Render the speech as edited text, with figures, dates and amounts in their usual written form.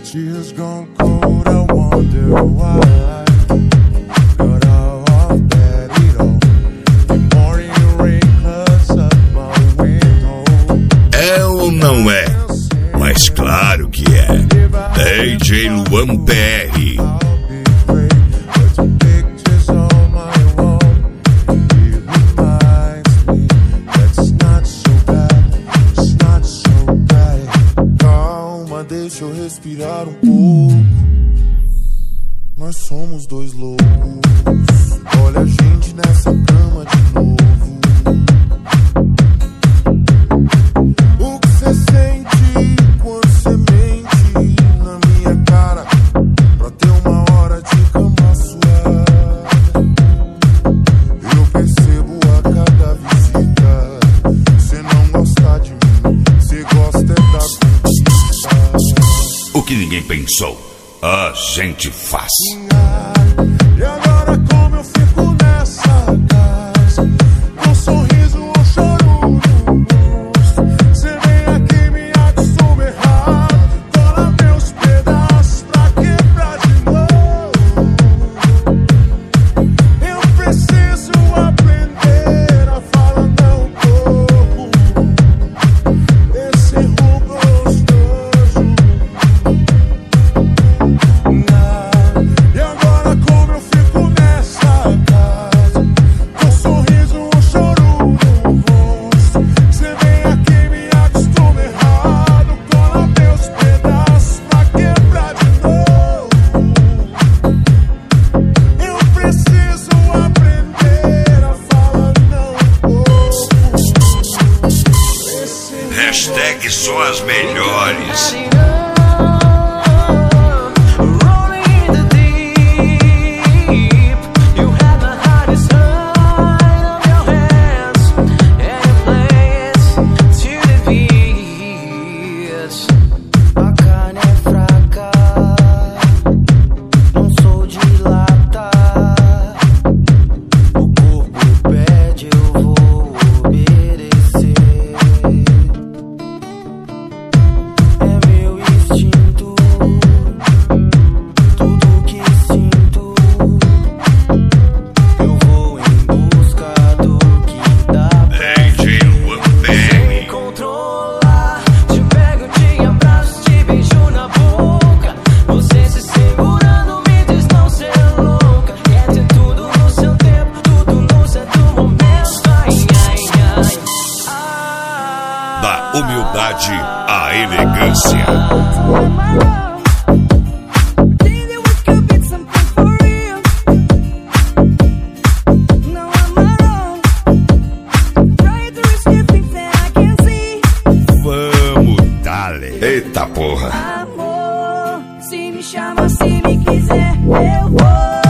Tears gone cold, I wonder why. Got out of bed at all. The morning rain cuts up my window. É ou não é? Mas claro que é. DJ Luan BR. Deixa eu respirar um pouco. Nós somos dois loucos. Olha a gente nessa cama de novo. O que cê sente quando cê mente na minha cara pra ter uma hora de cama suada? Eu percebo a cada visita. Cê não gosta de mim, cê gosta é da conquista. O que ninguém pensou, a gente faz. E agora como eu fico nessa casa, com sorriso ou choro no rosto? Cê vem aqui me acostuma errado, cola meus pedaços pra quebrar de novo. Eu preciso aprender a falar não pouco. Esse erro gostoso. E agora como eu fico nessa casa, com sorriso ou choro no rosto? Cê vem aqui me acostuma errado, cola meus pedaços pra quebrar de novo. Eu preciso aprender a falar não pouco. Hashtag só as melhores. Da humildade à elegância. Vamos, dale. Eita porra. Amor, se me chama, se me quiser, eu vou.